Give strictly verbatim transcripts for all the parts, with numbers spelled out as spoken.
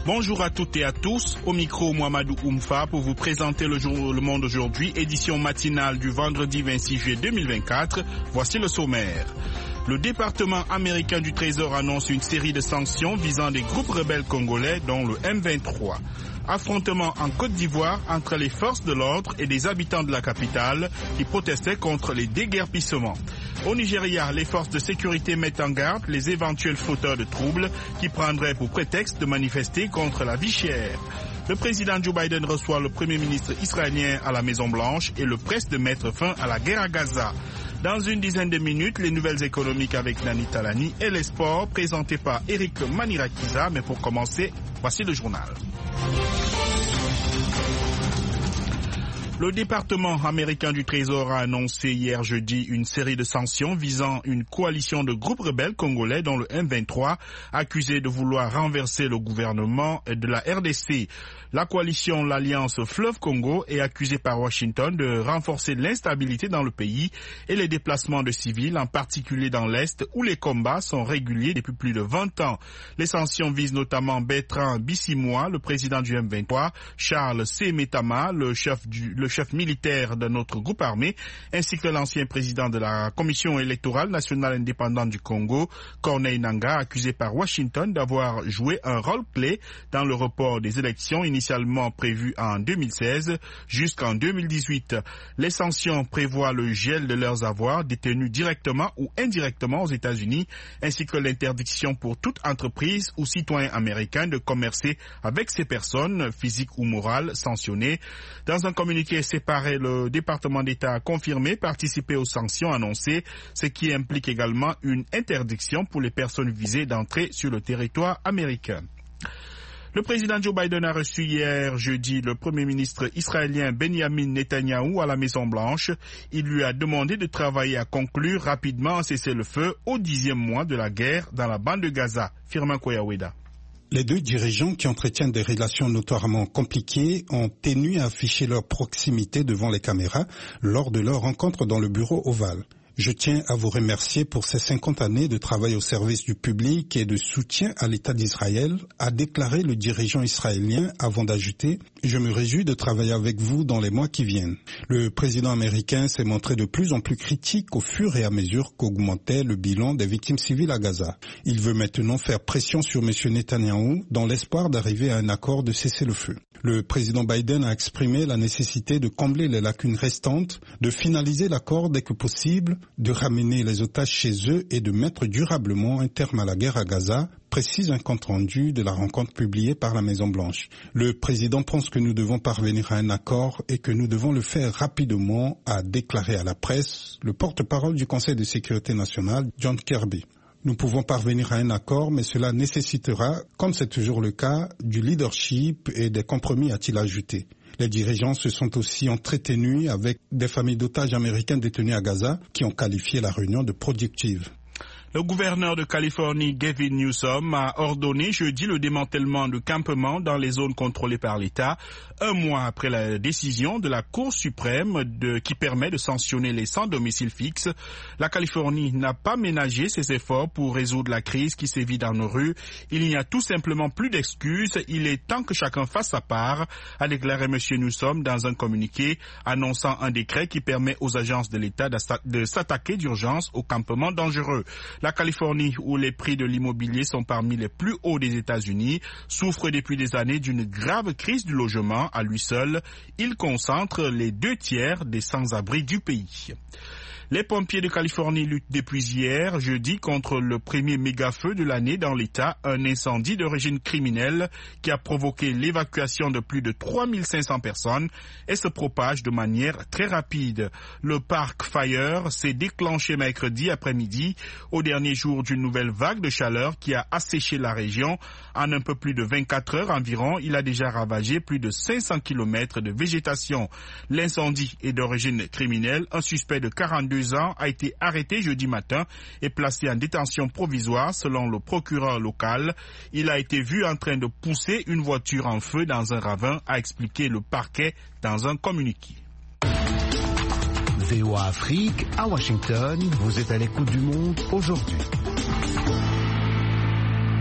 Bonjour à toutes et à tous, au micro Mohamedou Oumfa pour vous présenter le, jour, le Monde aujourd'hui, édition matinale du vendredi vingt-six juillet deux mille vingt-quatre. Voici le sommaire. Le département américain du Trésor annonce une série de sanctions visant des groupes rebelles congolais dont le M vingt-trois. Affrontement en Côte d'Ivoire entre les forces de l'ordre et des habitants de la capitale qui protestaient contre les déguerpissements. Au Nigeria, les forces de sécurité mettent en garde les éventuels fauteurs de troubles qui prendraient pour prétexte de manifester contre la vie chère. Le président Joe Biden reçoit le premier ministre israélien à la Maison-Blanche et le presse de mettre fin à la guerre à Gaza. Dans une dizaine de minutes, les nouvelles économiques avec Nani Talani et les sports présentés par Eric Manirakiza. Mais pour commencer, voici le journal. Le département américain du Trésor a annoncé hier jeudi une série de sanctions visant une coalition de groupes rebelles congolais dont le M vingt-trois, accusé de vouloir renverser le gouvernement de la R D C. La coalition l'Alliance Fleuve Congo est accusée par Washington de renforcer l'instabilité dans le pays et les déplacements de civils, en particulier dans l'Est où les combats sont réguliers depuis plus de vingt ans. Les sanctions visent notamment Bertrand Bisimwa, le président du M vingt-trois, Charles C. Metama, le chef du le chef militaire de notre groupe armé, ainsi que l'ancien président de la Commission électorale nationale indépendante du Congo, Corneille Nangaa, accusé par Washington d'avoir joué un rôle clé dans le report des élections initialement prévues en deux mille seize jusqu'en deux mille dix-huit. Les sanctions prévoient le gel de leurs avoirs détenus directement ou indirectement aux États-Unis, ainsi que l'interdiction pour toute entreprise ou citoyen américain de commercer avec ces personnes, physiques ou morales, sanctionnées. Dans un communiqué séparé, le département d'État a confirmé participer aux sanctions annoncées, ce qui implique également une interdiction pour les personnes visées d'entrer sur le territoire américain. Le président Joe Biden a reçu hier jeudi le premier ministre israélien Benjamin Netanyahou à la Maison-Blanche. Il lui a demandé de travailler à conclure rapidement un cessez-le-feu au dixième mois de la guerre dans la bande de Gaza. Firmin Koyaweda. Les deux dirigeants qui entretiennent des relations notoirement compliquées ont tenu à afficher leur proximité devant les caméras lors de leur rencontre dans le bureau ovale. Je tiens à vous remercier pour ces cinquante années de travail au service du public et de soutien à l'État d'Israël, a déclaré le dirigeant israélien avant d'ajouter « Je me réjouis de travailler avec vous dans les mois qui viennent ». Le président américain s'est montré de plus en plus critique au fur et à mesure qu'augmentait le bilan des victimes civiles à Gaza. Il veut maintenant faire pression sur M. Netanyahou dans l'espoir d'arriver à un accord de cessez-le-feu. Le président Biden a exprimé la nécessité de combler les lacunes restantes, de finaliser l'accord dès que possible, de ramener les otages chez eux et de mettre durablement un terme à la guerre à Gaza, précise un compte-rendu de la rencontre publiée par la Maison-Blanche. Le président pense que nous devons parvenir à un accord et que nous devons le faire rapidement, a déclaré à la presse le porte-parole du Conseil de sécurité nationale, John Kirby. Nous pouvons parvenir à un accord, mais cela nécessitera, comme c'est toujours le cas, du leadership et des compromis, a-t-il ajouté. Les dirigeants se sont aussi entretenus avec des familles d'otages américains détenus à Gaza qui ont qualifié la réunion de productive. Le gouverneur de Californie, Gavin Newsom, a ordonné jeudi le démantèlement de campements dans les zones contrôlées par l'État, un mois après la décision de la Cour suprême de, qui permet de sanctionner les sans domicile fixe. La Californie n'a pas ménagé ses efforts pour résoudre la crise qui sévit dans nos rues. Il n'y a tout simplement plus d'excuses. Il est temps que chacun fasse sa part, a déclaré M. Newsom dans un communiqué annonçant un décret qui permet aux agences de l'État de s'attaquer d'urgence aux campements dangereux. La Californie, où les prix de l'immobilier sont parmi les plus hauts des États-Unis, souffre depuis des années d'une grave crise du logement. À lui seul, il concentre les deux tiers des sans-abri du pays. Les pompiers de Californie luttent depuis hier, jeudi, contre le premier méga-feu de l'année dans l'État, un incendie d'origine criminelle qui a provoqué l'évacuation de plus de trois mille cinq cents personnes et se propage de manière très rapide. Le Park Fire s'est déclenché mercredi après-midi, au dernier jour d'une nouvelle vague de chaleur qui a asséché la région. En un peu plus de vingt-quatre heures environ, il a déjà ravagé plus de cinq cents kilomètres de végétation. L'incendie est d'origine criminelle. Un suspect de quarante-deux ans a été arrêté jeudi matin et placé en détention provisoire selon le procureur local. Il a été vu en train de pousser une voiture en feu dans un ravin, a expliqué le parquet dans un communiqué. V O A Afrique, à Washington, vous êtes à l'écoute du monde aujourd'hui.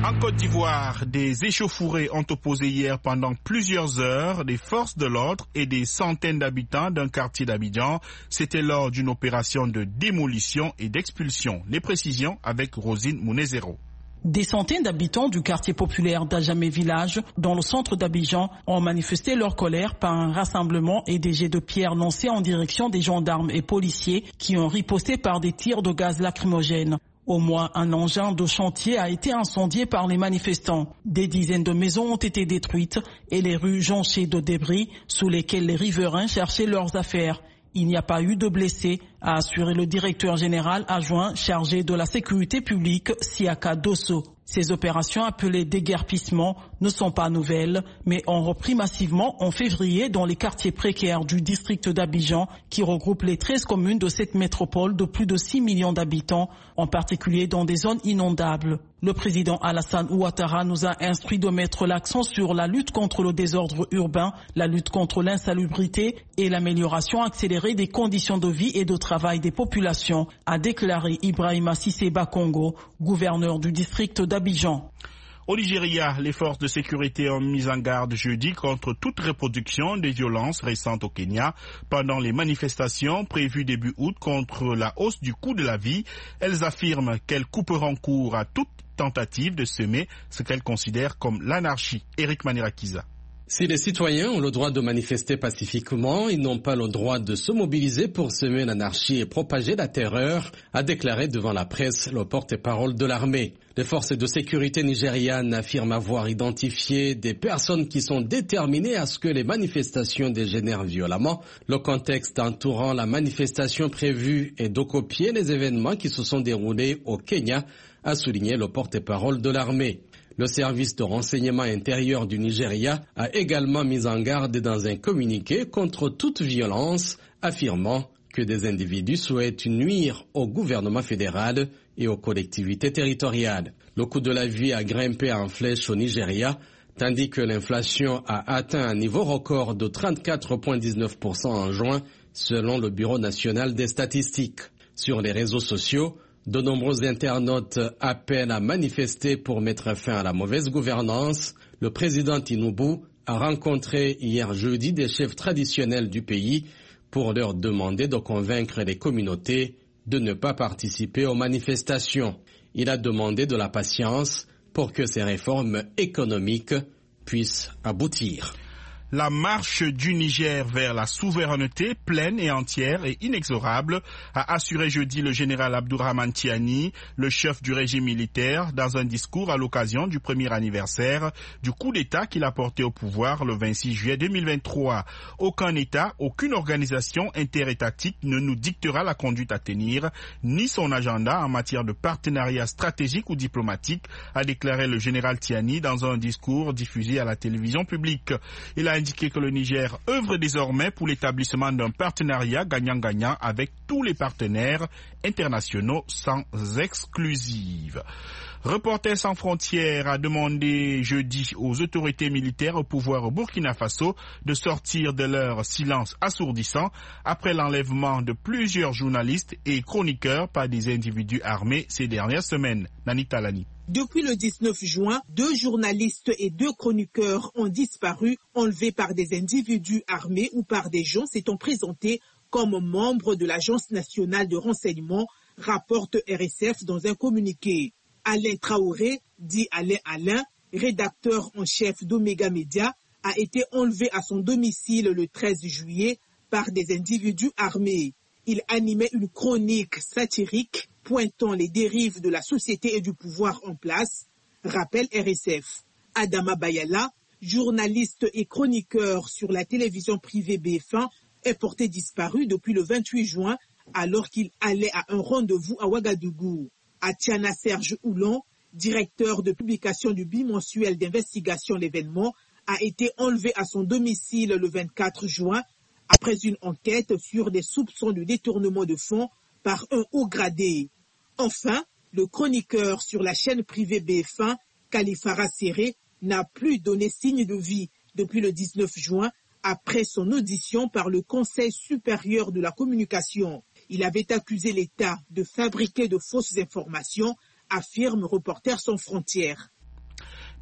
En Côte d'Ivoire, des échauffourées ont opposé hier pendant plusieurs heures des forces de l'ordre et des centaines d'habitants d'un quartier d'Abidjan. C'était lors d'une opération de démolition et d'expulsion. Les précisions avec Rosine Mounezero. Des centaines d'habitants du quartier populaire d'Ajamé Village, dans le centre d'Abidjan, ont manifesté leur colère par un rassemblement et des jets de pierre lancés en direction des gendarmes et policiers qui ont riposté par des tirs de gaz lacrymogène. Au moins un engin de chantier a été incendié par les manifestants. Des dizaines de maisons ont été détruites et les rues jonchées de débris sous lesquels les riverains cherchaient leurs affaires. Il n'y a pas eu de blessés, a assuré le directeur général adjoint chargé de la sécurité publique, Siaka Dosso. Ces opérations appelées déguerpissement ne sont pas nouvelles, mais ont repris massivement en février dans les quartiers précaires du district d'Abidjan, qui regroupe les treize communes de cette métropole de plus de six millions d'habitants, en particulier dans des zones inondables. Le président Alassane Ouattara nous a instruit de mettre l'accent sur la lutte contre le désordre urbain, la lutte contre l'insalubrité et l'amélioration accélérée des conditions de vie et de travail des populations, a déclaré Ibrahima Sissé Bakongo, gouverneur du district d'Abidjan. Au Nigeria, les forces de sécurité ont mis en garde jeudi contre toute reproduction des violences récentes au Kenya. Pendant les manifestations prévues début août contre la hausse du coût de la vie, elles affirment qu'elles couperont court à toute tentative de semer ce qu'elles considèrent comme l'anarchie. Eric Manirakiza. Si les citoyens ont le droit de manifester pacifiquement, ils n'ont pas le droit de se mobiliser pour semer l'anarchie et propager la terreur, a déclaré devant la presse le porte-parole de l'armée. Les forces de sécurité nigérianes affirment avoir identifié des personnes qui sont déterminées à ce que les manifestations dégénèrent violemment. Le contexte entourant la manifestation prévue est de copier les événements qui se sont déroulés au Kenya, a souligné le porte-parole de l'armée. Le service de renseignement intérieur du Nigeria a également mis en garde dans un communiqué contre toute violence, affirmant que des individus souhaitent nuire au gouvernement fédéral et aux collectivités territoriales. Le coût de la vie a grimpé en flèche au Nigeria, tandis que l'inflation a atteint un niveau record de trente-quatre virgule dix-neuf pour cent en juin, selon le Bureau national des statistiques. Sur les réseaux sociaux, de nombreux internautes appellent à manifester pour mettre fin à la mauvaise gouvernance. Le président Tinubu a rencontré hier jeudi des chefs traditionnels du pays pour leur demander de convaincre les communautés de ne pas participer aux manifestations. Il a demandé de la patience pour que ces réformes économiques puissent aboutir. La marche du Niger vers la souveraineté pleine et entière et inexorable, a assuré jeudi le général Abdourahmane Tiani, le chef du régime militaire, dans un discours à l'occasion du premier anniversaire du coup d'État qu'il a porté au pouvoir le vingt-six juillet deux mille vingt-trois. Aucun État, aucune organisation interétatique ne nous dictera la conduite à tenir, ni son agenda en matière de partenariat stratégique ou diplomatique, a déclaré le général Tiani dans un discours diffusé à la télévision publique. Il a indiqué que le Niger œuvre désormais pour l'établissement d'un partenariat gagnant-gagnant avec tous les partenaires internationaux sans exclusive. Reporters sans frontières a demandé jeudi aux autorités militaires au pouvoir au Burkina Faso de sortir de leur silence assourdissant après l'enlèvement de plusieurs journalistes et chroniqueurs par des individus armés ces dernières semaines. Nani Talani. Depuis le dix-neuf juin, deux journalistes et deux chroniqueurs ont disparu, enlevés par des individus armés ou par des gens s'étant présentés comme membres de l'Agence nationale de renseignement, rapporte R S F dans un communiqué. Alain Traoré, dit Alain Alain, rédacteur en chef d'Omega Media, a été enlevé à son domicile le treize juillet par des individus armés. Il animait une chronique satirique pointant les dérives de la société et du pouvoir en place, rappelle R S F. Adama Bayala, journaliste et chroniqueur sur la télévision privée B F un, est porté disparu depuis le vingt-huit juin alors qu'il allait à un rendez-vous à Ouagadougou. Atiana Serge Oulon, directeur de publication du bimensuel d'investigation L'événement, a été enlevé à son domicile le vingt-quatre juin après une enquête sur des soupçons de détournement de fonds par un haut gradé. Enfin, le chroniqueur sur la chaîne privée B F un, Kalifara Serré, n'a plus donné signe de vie depuis le dix-neuf juin après son audition par le Conseil supérieur de la communication. Il avait accusé l'État de fabriquer de fausses informations, affirme Reporters sans frontières.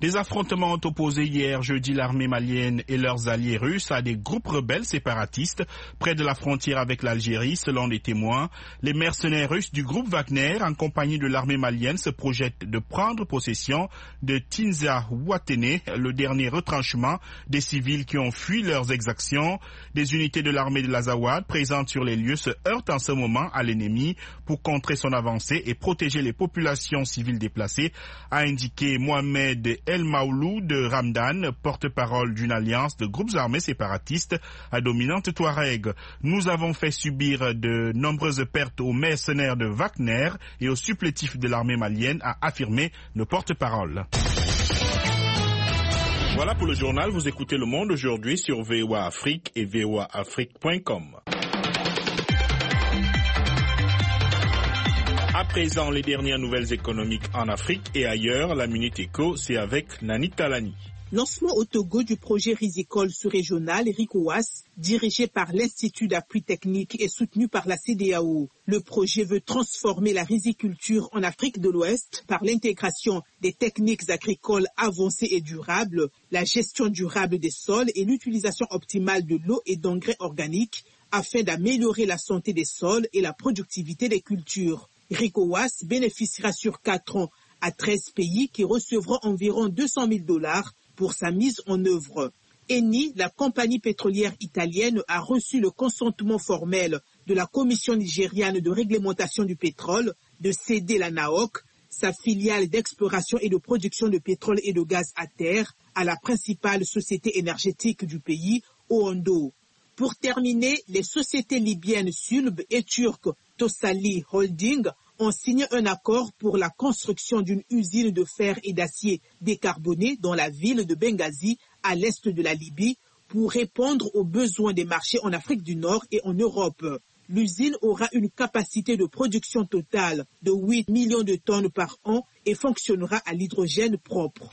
Des affrontements ont opposé hier jeudi l'armée malienne et leurs alliés russes à des groupes rebelles séparatistes près de la frontière avec l'Algérie, selon des témoins. Les mercenaires russes du groupe Wagner, en compagnie de l'armée malienne, se projettent de prendre possession de Tinza Ouattene, le dernier retranchement des civils qui ont fui leurs exactions. Des unités de l'armée de l'Azawad présentes sur les lieux se heurtent en ce moment à l'ennemi pour contrer son avancée et protéger les populations civiles déplacées, a indiqué Mohamed El Maouloud Ramdan, porte-parole d'une alliance de groupes armés séparatistes à dominante touareg. Nous avons fait subir de nombreuses pertes aux mercenaires de Wagner et aux supplétifs de l'armée malienne, a affirmé le porte-parole. Voilà pour le journal. Vous écoutez Le Monde aujourd'hui sur V O A Afrique et V O A Afrique point com. À présent, les dernières nouvelles économiques en Afrique et ailleurs. La Minute Éco, c'est avec Nani Talani. Lancement au Togo du projet risicole sous-régional RICOAS, dirigé par l'Institut d'appui technique et soutenu par la C E D E A O. Le projet veut transformer la riziculture en Afrique de l'Ouest par l'intégration des techniques agricoles avancées et durables, la gestion durable des sols et l'utilisation optimale de l'eau et d'engrais organiques afin d'améliorer la santé des sols et la productivité des cultures. RICOAS bénéficiera sur quatre ans à treize pays qui recevront environ deux cent mille dollars pour sa mise en œuvre. Eni, la compagnie pétrolière italienne, a reçu le consentement formel de la Commission nigériane de réglementation du pétrole de céder la N A O C, sa filiale d'exploration et de production de pétrole et de gaz à terre, à la principale société énergétique du pays, Oando. Pour terminer, les sociétés libyennes Sulb et turques Tosali Holding ont signé un accord pour la construction d'une usine de fer et d'acier décarbonée dans la ville de Benghazi, à l'est de la Libye, pour répondre aux besoins des marchés en Afrique du Nord et en Europe. L'usine aura une capacité de production totale de huit millions de tonnes par an et fonctionnera à l'hydrogène propre.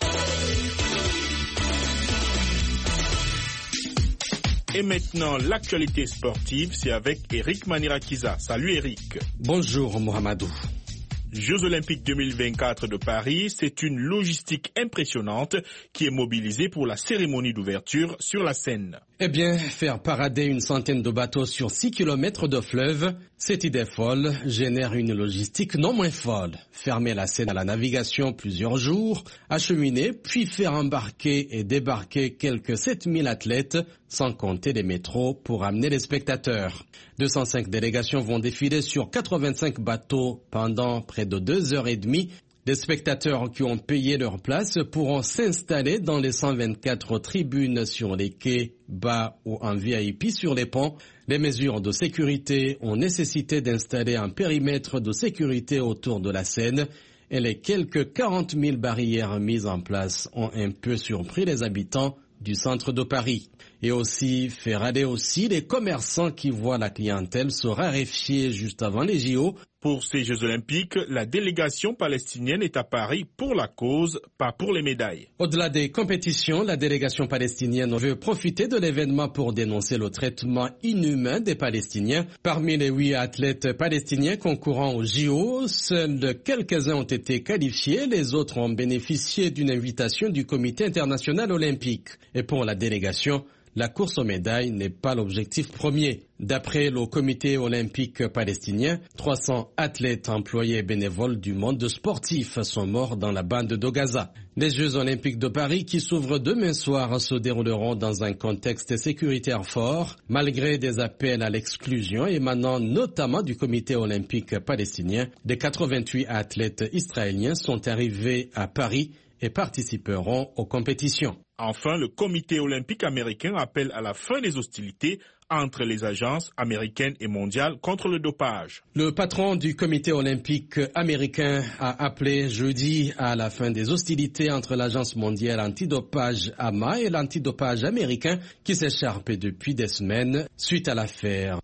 Et maintenant, l'actualité sportive, c'est avec Eric Manirakiza. Salut Eric. Bonjour Mohamedou. Jeux Olympiques deux mille vingt-quatre de Paris, c'est une logistique impressionnante qui est mobilisée pour la cérémonie d'ouverture sur la Seine. Eh bien, faire parader une centaine de bateaux sur six kilomètres de fleuve, cette idée folle génère une logistique non moins folle. Fermer la Seine à la navigation plusieurs jours, acheminer, puis faire embarquer et débarquer quelques sept mille athlètes, sans compter les métros pour amener les spectateurs. deux cent cinq délégations vont défiler sur quatre-vingt-cinq bateaux pendant près de deux heures et demie. Des spectateurs qui ont payé leur place pourront s'installer dans les cent vingt-quatre tribunes sur les quais, bas ou en V I P sur les ponts. Les mesures de sécurité ont nécessité d'installer un périmètre de sécurité autour de la Seine et les quelques quarante mille barrières mises en place ont un peu surpris les habitants du centre de Paris. Et aussi faire aller aussi les commerçants qui voient la clientèle se raréfier juste avant les J O. Pour ces Jeux Olympiques, la délégation palestinienne est à Paris pour la cause, pas pour les médailles. Au-delà des compétitions, la délégation palestinienne veut profiter de l'événement pour dénoncer le traitement inhumain des Palestiniens. Parmi les huit athlètes palestiniens concourant aux J O, seuls quelques-uns ont été qualifiés, les autres ont bénéficié d'une invitation du Comité international olympique. Et pour la délégation, la course aux médailles n'est pas l'objectif premier. D'après le comité olympique palestinien, trois cents athlètes, employés et bénévoles du monde sportif sont morts dans la bande de Gaza. Les Jeux olympiques de Paris qui s'ouvrent demain soir se dérouleront dans un contexte sécuritaire fort, malgré des appels à l'exclusion émanant notamment du comité olympique palestinien. Des quatre-vingt-huit athlètes israéliens sont arrivés à Paris et participeront aux compétitions. Enfin, le comité olympique américain appelle à la fin des hostilités entre les agences américaines et mondiales contre le dopage. Le patron du comité olympique américain a appelé jeudi à la fin des hostilités entre l'agence mondiale antidopage A M A et l'antidopage américain qui s'écharpent depuis des semaines suite à l'affaire.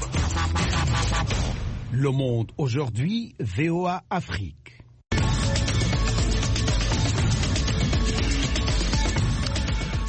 Le Monde aujourd'hui, V O A Afrique.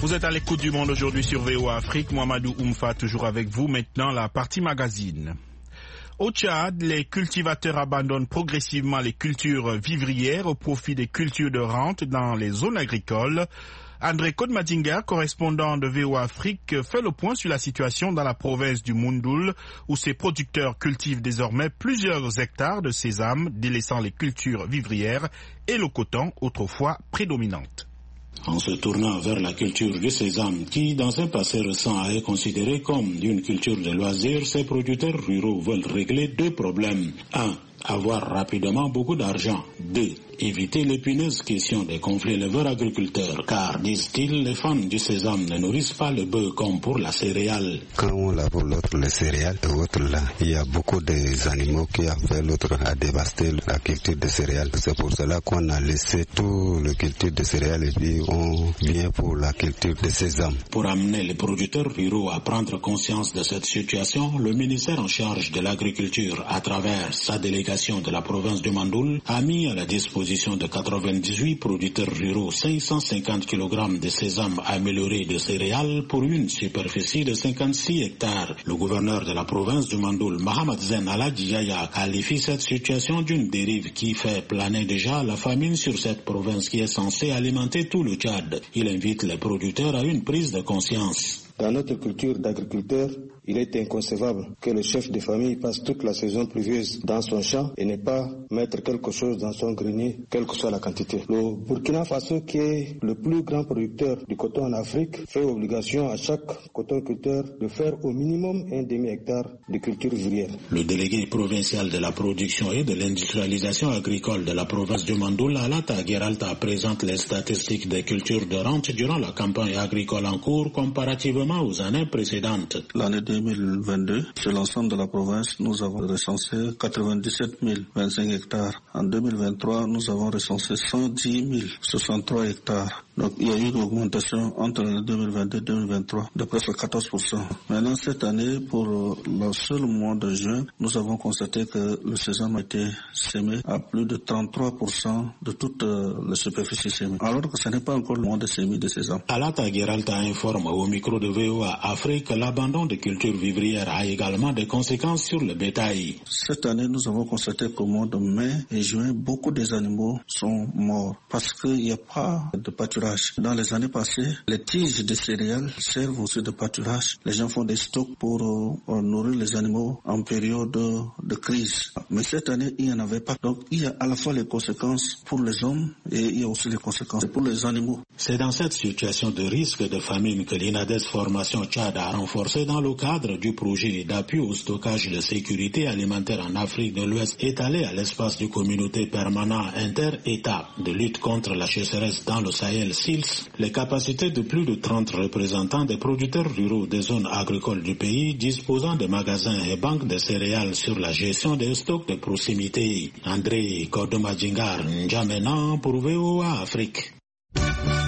Vous êtes à l'écoute du Monde aujourd'hui sur V O A Afrique. Mohamedou Oumfa toujours avec vous. Maintenant, la partie magazine. Au Tchad, les cultivateurs abandonnent progressivement les cultures vivrières au profit des cultures de rente dans les zones agricoles. André Kodmadinga, correspondant de V O A Afrique, fait le point sur la situation dans la province du Moundoul, où ses producteurs cultivent désormais plusieurs hectares de sésame, délaissant les cultures vivrières et le coton, autrefois prédominantes. En se tournant vers la culture du sésame, qui dans un passé récent est considérée comme une culture de loisirs, ces producteurs ruraux veulent régler deux problèmes. Un, avoir rapidement beaucoup d'argent. Deux, éviter l'épineuse question des conflits éleveurs-agriculteurs, car, disent-ils, les fans du sésame ne nourrissent pas le bœuf comme pour la céréale. Quand on lave l'autre, les céréales, et l'autre là, il y a beaucoup d'animaux qui ont fait l'autre à dévaster la culture de céréales. C'est pour cela qu'on a laissé tout le culture de céréales et puis on vient pour la culture de sésame. Pour amener les producteurs ruraux à prendre conscience de cette situation, le ministère en charge de l'agriculture, à travers sa délégation de la province du Mandoul, a mis à la disposition de quatre-vingt-dix-huit producteurs ruraux cinq cent cinquante kilogrammes de sésame amélioré de céréales pour une superficie de cinquante-six hectares. Le gouverneur de la province du Mandoul, Mohamed Zen Aladjaya, qualifie cette situation d'une dérive qui fait planer déjà la famine sur cette province qui est censée alimenter tout le Tchad. Il invite les producteurs à une prise de conscience. Dans notre culture d'agriculteur, il est inconcevable que le chef de famille passe toute la saison pluvieuse dans son champ et ne pas mettre quelque chose dans son grenier, quelle que soit la quantité. Le Burkina Faso, qui est le plus grand producteur du coton en Afrique, fait obligation à chaque cotonculteur de faire au minimum un demi-hectare de culture vivrière. Le délégué provincial de la production et de l'industrialisation agricole de la province du Mandoul, Alata Geralta, présente les statistiques des cultures de rente durant la campagne agricole en cours comparativement aux années précédentes. L'année deux mille vingt-deux, sur l'ensemble de la province, nous avons recensé quatre-vingt-dix-sept mille vingt-cinq hectares. En deux mille vingt-trois, nous avons recensé cent dix mille soixante-trois hectares. Donc il y a eu une augmentation entre deux mille vingt-deux et deux mille vingt-trois de presque quatorze pour cent. Maintenant, cette année, pour le seul mois de juin, nous avons constaté que le sésame a été sémé à plus de trente-trois pour cent de toute la superficie sémée. Alors que ce n'est pas encore le mois de sémie de sésame. Alata Geralta informe au micro de V O A Afrique que l'abandon de culture vivrière a également des conséquences sur le bétail. Cette année, nous avons constaté qu'au mois de mai et juin, beaucoup des animaux sont morts parce qu'il n'y a pas de pâturage. Dans les années passées, les tiges de céréales servent aussi de pâturage. Les gens font des stocks pour euh, nourrir les animaux en période de, de crise. Mais cette année, il n'y en avait pas. Donc, il y a à la fois les conséquences pour les hommes et il y a aussi les conséquences pour les animaux. C'est dans cette situation de risque de famine que l'INADES Formation Tchad a renforcé dans le cadre du projet d'appui au stockage de sécurité alimentaire en Afrique de l'Ouest étalé à l'espace du communauté permanent inter-État de lutte contre la sécheresse dans le Sahel S I L S, les capacités de plus de trente représentants des producteurs ruraux des zones agricoles du pays disposant de magasins et banques de céréales sur la gestion des stocks de proximité. André Kodomadjingar N'Djamena pour V O A Afrique. V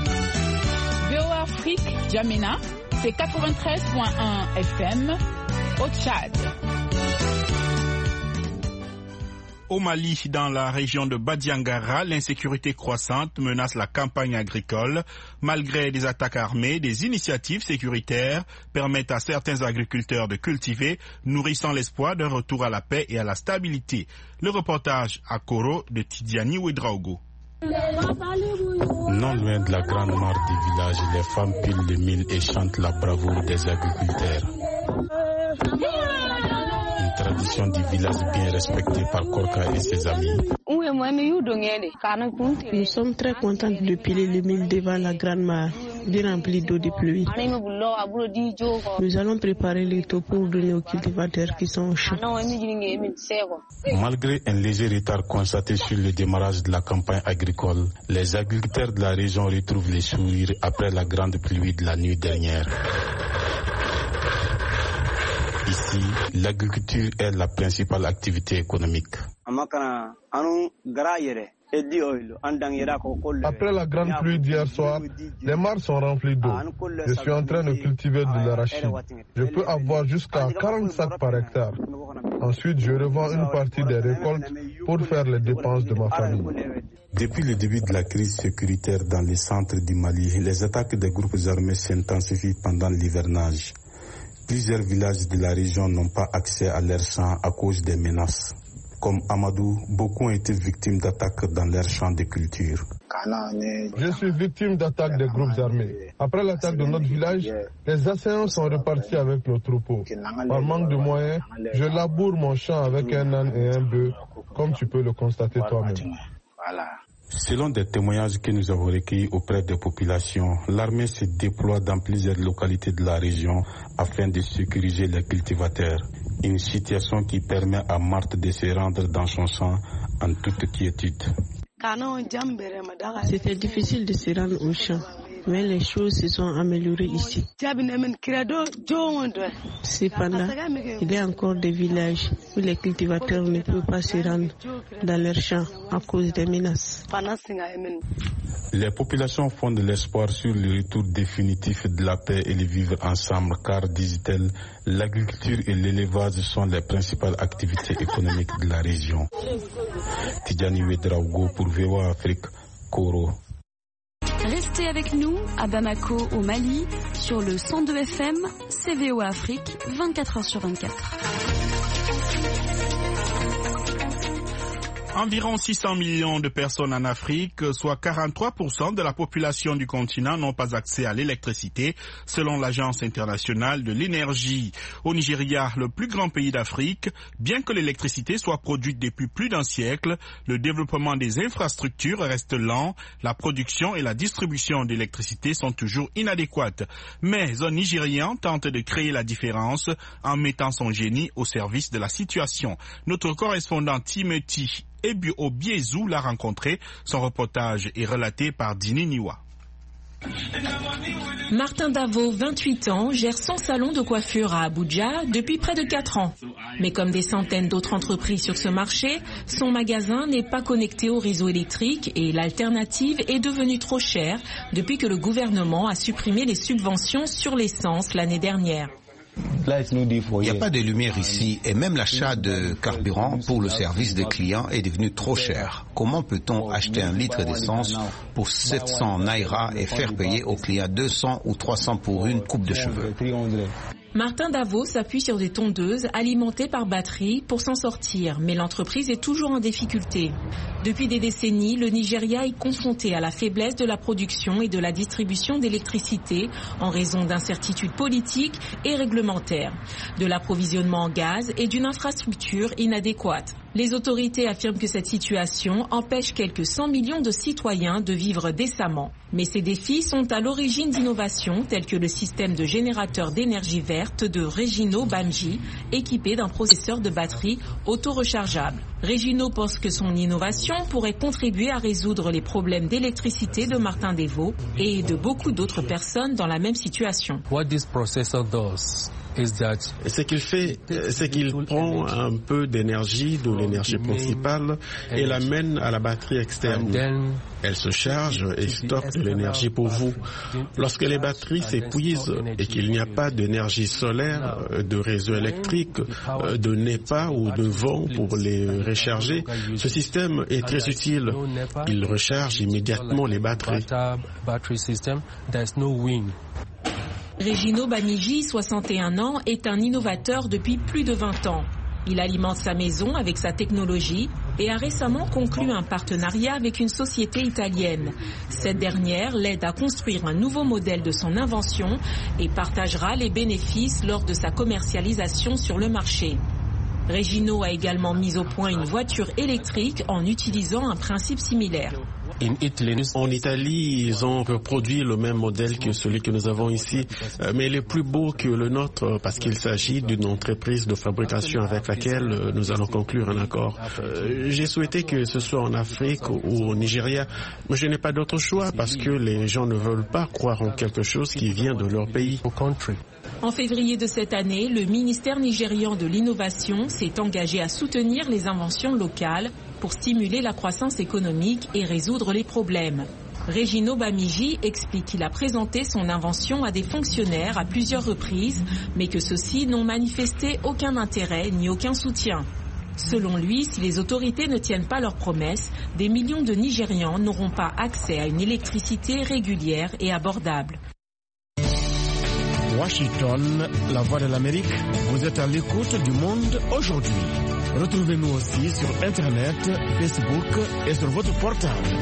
O A Afrique, N'Djamena, c'est quatre-vingt-treize point un F M au Tchad. Au Mali, dans la région de Badiangara, l'insécurité croissante menace la campagne agricole. Malgré des attaques armées, des initiatives sécuritaires permettent à certains agriculteurs de cultiver, nourrissant l'espoir d'un retour à la paix et à la stabilité. Le reportage à Koro de Tidiani Ouedraogo. Non loin de la grande mare du village, les femmes pilent les milles et chantent la bravoure des agriculteurs. Une tradition du village bien respectée par Korka et ses amis. Nous sommes très contents de piler les milles devant la grande mare, bien remplie d'eau de pluie. Nous allons préparer les taux pour donner aux cultivateurs qui sont au champ. Malgré un léger retard constaté sur le démarrage de la campagne agricole, les agriculteurs de la région retrouvent les sourires après la grande pluie de la nuit dernière. Ici, l'agriculture est la principale activité économique. Après la grande pluie d'hier soir, les mares sont remplies d'eau. Je suis en train de cultiver de l'arachide. Je peux avoir jusqu'à quarante sacs par hectare. Ensuite, je revends une partie des récoltes pour faire les dépenses de ma famille. Depuis le début de la crise sécuritaire dans les centres du Mali, les attaques des groupes armés s'intensifient pendant l'hivernage. Plusieurs villages de la région n'ont pas accès à leurs champs à cause des menaces. Comme Amadou, beaucoup ont été victimes d'attaques dans leurs champs de culture. Je suis victime d'attaques des groupes armés. Après l'attaque de notre village, les assaillants sont repartis avec nos troupeaux. Par manque de moyens, je laboure mon champ avec un âne et un bœuf, comme tu peux le constater toi-même. Selon des témoignages que nous avons recueillis auprès des populations, l'armée se déploie dans plusieurs localités de la région afin de sécuriser les cultivateurs. Une situation qui permet à Marthe de se rendre dans son champ en toute quiétude. C'était difficile de se rendre au champ, mais les choses se sont améliorées ici. Cependant, il y a encore des villages où les cultivateurs ne peuvent pas se rendre dans leurs champs à cause des menaces. Les populations font de l'espoir sur le retour définitif de la paix et le vivre ensemble, car, disent-elles, l'agriculture et l'élevage sont les principales activités économiques de la région. Tidjani Ouedraogo pour V O A Afrique, Koro. Restez avec nous à Bamako au Mali sur le cent deux F M, C V O A Afrique, vingt-quatre heures sur vingt-quatre. Environ six cents millions de personnes en Afrique, soit quarante-trois pour cent de la population du continent, n'ont pas accès à l'électricité, selon l'Agence internationale de l'énergie. Au Nigeria, le plus grand pays d'Afrique, bien que l'électricité soit produite depuis plus d'un siècle, le développement des infrastructures reste lent, la production et la distribution d'électricité sont toujours inadéquates. Mais un Nigérian tente de créer la différence en mettant son génie au service de la situation. Notre correspondant Timothy Obiezu l'a rencontré. Son reportage est relaté par Dini Niwa. Martin Davo, vingt-huit ans, gère son salon de coiffure à Abuja depuis près de quatre ans. Mais comme des centaines d'autres entreprises sur ce marché, son magasin n'est pas connecté au réseau électrique et l'alternative est devenue trop chère depuis que le gouvernement a supprimé les subventions sur l'essence l'année dernière. Il n'y a pas de lumière ici et même l'achat de carburant pour le service des clients est devenu trop cher. Comment peut-on acheter un litre d'essence pour sept cents naira et faire payer aux clients deux cents ou trois cents pour une coupe de cheveux? Martin Davo s'appuie sur des tondeuses alimentées par batterie pour s'en sortir, mais l'entreprise est toujours en difficulté. Depuis des décennies, le Nigeria est confronté à la faiblesse de la production et de la distribution d'électricité en raison d'incertitudes politiques et réglementaires, de l'approvisionnement en gaz et d'une infrastructure inadéquate. Les autorités affirment que cette situation empêche quelques cent millions de citoyens de vivre décemment. Mais ces défis sont à l'origine d'innovations telles que le système de générateur d'énergie verte de Regino Banji, équipé d'un processeur de batterie auto-rechargeable. Regino pense que son innovation pourrait contribuer à résoudre les problèmes d'électricité de Martin Davo et de beaucoup d'autres personnes dans la même situation. What this processor does is that ce qu'il fait, c'est qu'il prend un peu d'énergie de l'énergie principale et l'amène à la batterie externe. Elle se charge et stocke de l'énergie pour vous. Lorsque les batteries s'épuisent et qu'il n'y a pas d'énergie solaire, de réseau électrique, de NEPA ou de vent pour les recharger, ce système est très utile. Il recharge immédiatement les batteries. Regino Baniji, soixante et un ans, est un innovateur depuis plus de vingt ans. Il alimente sa maison avec sa technologie et a récemment conclu un partenariat avec une société italienne. Cette dernière l'aide à construire un nouveau modèle de son invention et partagera les bénéfices lors de sa commercialisation sur le marché. Regino a également mis au point une voiture électrique en utilisant un principe similaire. En Italie, ils ont reproduit le même modèle que celui que nous avons ici, mais il est plus beau que le nôtre parce qu'il s'agit d'une entreprise de fabrication avec laquelle nous allons conclure un accord. J'ai souhaité que ce soit en Afrique ou au Nigeria, mais je n'ai pas d'autre choix parce que les gens ne veulent pas croire en quelque chose qui vient de leur pays. En février de cette année, le ministère nigérian de l'innovation s'est engagé à soutenir les inventions locales pour stimuler la croissance économique et résoudre les problèmes. Regino Bamiji explique qu'il a présenté son invention à des fonctionnaires à plusieurs reprises, mais que ceux-ci n'ont manifesté aucun intérêt ni aucun soutien. Selon lui, si les autorités ne tiennent pas leurs promesses, des millions de Nigérians n'auront pas accès à une électricité régulière et abordable. Washington, la voix de l'Amérique, vous êtes à l'écoute du monde aujourd'hui. Retrouvez-nous aussi sur Internet, Facebook et sur votre portable.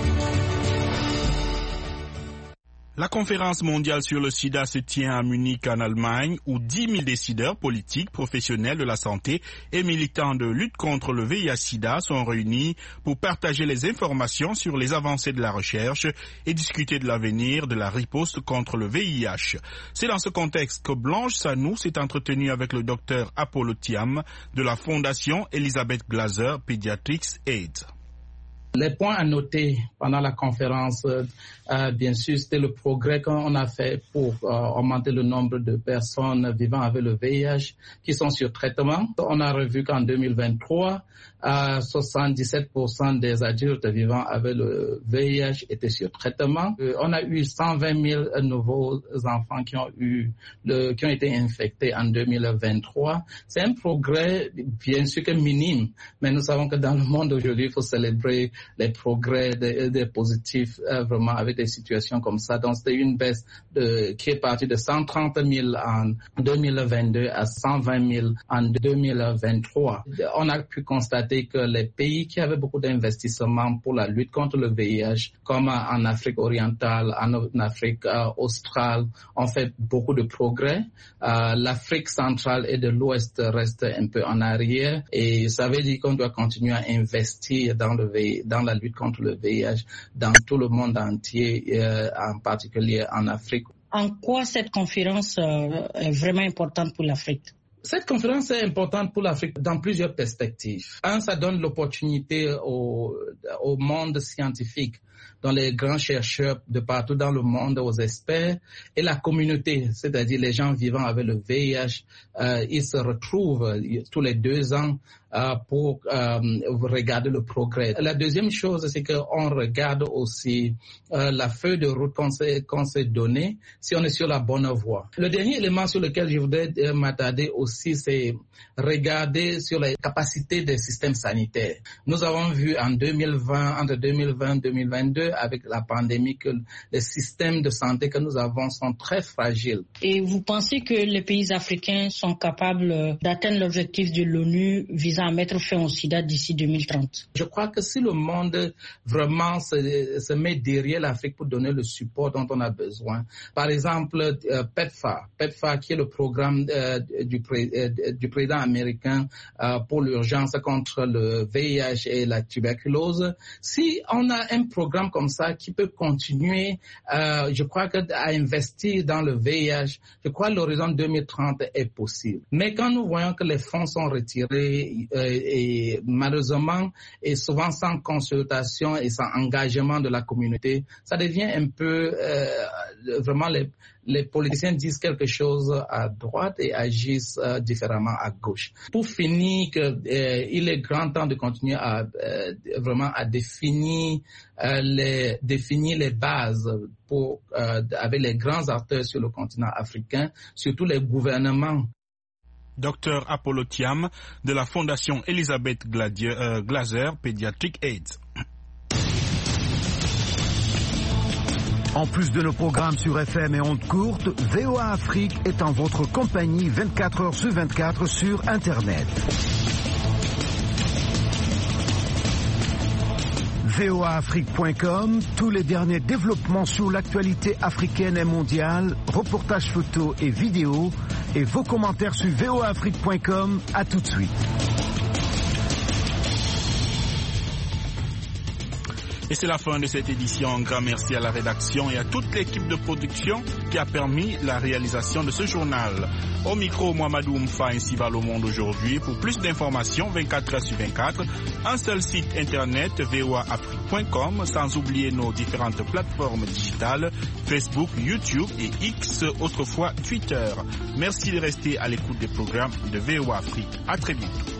La conférence mondiale sur le sida se tient à Munich en Allemagne où dix mille décideurs politiques, professionnels de la santé et militants de lutte contre le V I H sida sont réunis pour partager les informations sur les avancées de la recherche et discuter de l'avenir de la riposte contre le V I H. C'est dans ce contexte que Blanche Sanou s'est entretenue avec le docteur Apollo Thiam de la Fondation Elizabeth Glaser Pediatrics AIDS. Les points à noter pendant la conférence, euh, bien sûr, c'était le progrès qu'on a fait pour euh, augmenter le nombre de personnes vivant avec le V I H qui sont sur traitement. On a revu qu'en deux mille vingt-trois, euh, soixante-dix-sept pour cent des adultes vivant avec le V I H étaient sur traitement. Euh, on a eu cent vingt mille nouveaux enfants qui ont eu le, qui ont été infectés en deux mille vingt-trois. C'est un progrès, bien sûr que minime, mais nous savons que dans le monde aujourd'hui, il faut célébrer les progrès des, des positifs euh, vraiment avec des situations comme ça. Donc c'était une baisse de, qui est partie de cent trente mille en deux mille vingt-deux à cent vingt mille en deux mille vingt-trois. On a pu constater que les pays qui avaient beaucoup d'investissements pour la lutte contre le V I H, comme en Afrique orientale, en Afrique euh, australe, ont fait beaucoup de progrès. Euh, L'Afrique centrale et de l'Ouest restent un peu en arrière et ça veut dire qu'on doit continuer à investir dans le V I H, dans la lutte contre le V I H dans tout le monde entier, euh, en particulier en Afrique. En quoi cette conférence euh, est vraiment importante pour l'Afrique? Cette conférence est importante pour l'Afrique dans plusieurs perspectives. Un, ça donne l'opportunité au, au monde scientifique, dans les grands chercheurs de partout dans le monde, aux experts, et la communauté, c'est-à-dire les gens vivant avec le V I H, euh, ils se retrouvent tous les deux ans euh, pour euh, regarder le progrès. La deuxième chose, c'est qu'on regarde aussi euh, la feuille de route qu'on s'est, qu'on s'est donnée, si on est sur la bonne voie. Le dernier élément sur lequel je voudrais euh, m'attarder aussi, c'est regarder sur les capacités des systèmes sanitaires. Nous avons vu en deux mille vingt, entre deux mille vingt et deux mille vingt-deux, avec la pandémie, que les systèmes de santé que nous avons sont très fragiles. Et vous pensez que les pays africains sont capables d'atteindre l'objectif de l'ONU visant à mettre fin au sida d'ici deux mille trente? Je crois que si le monde vraiment se, se met derrière l'Afrique pour donner le support dont on a besoin, par exemple euh, PEPFAR, PEPFAR qui est le programme euh, du, pré, euh, du président américain euh, pour l'urgence contre le V I H et la tuberculose, si on a un programme comme ça qui peut continuer, euh, je crois que à investir dans le V I H, je crois que l'horizon deux mille trente est possible. Mais quand nous voyons que les fonds sont retirés euh, et malheureusement et souvent sans consultation et sans engagement de la communauté, ça devient un peu euh, vraiment les les politiciens disent quelque chose à droite et agissent euh, différemment à gauche. Pour finir, que, euh, il est grand temps de continuer à euh, vraiment à définir euh, les définir les bases pour euh, avec les grands acteurs sur le continent africain, surtout les gouvernements. Docteur Apollo Thiam de la Fondation Elizabeth Glaser Pediatric AIDS. En plus de nos programmes sur F M et ondes courtes, V O A Afrique est en votre compagnie vingt-quatre heures sur vingt-quatre sur Internet. V O A Afrique point com, tous les derniers développements sur l'actualité africaine et mondiale, reportages photos et vidéos, et vos commentaires sur V O A Afrique point com. À tout de suite. Et c'est la fin de cette édition. Un grand merci à la rédaction et à toute l'équipe de production qui a permis la réalisation de ce journal. Au micro, Mohamedou Mfa, ainsi va le monde aujourd'hui. Pour plus d'informations, vingt-quatre heures sur vingt-quatre, un seul site internet, V O A Afrique point com, sans oublier nos différentes plateformes digitales, Facebook, YouTube et X, autrefois Twitter. Merci de rester à l'écoute des programmes de V O A Afrique. À très bientôt.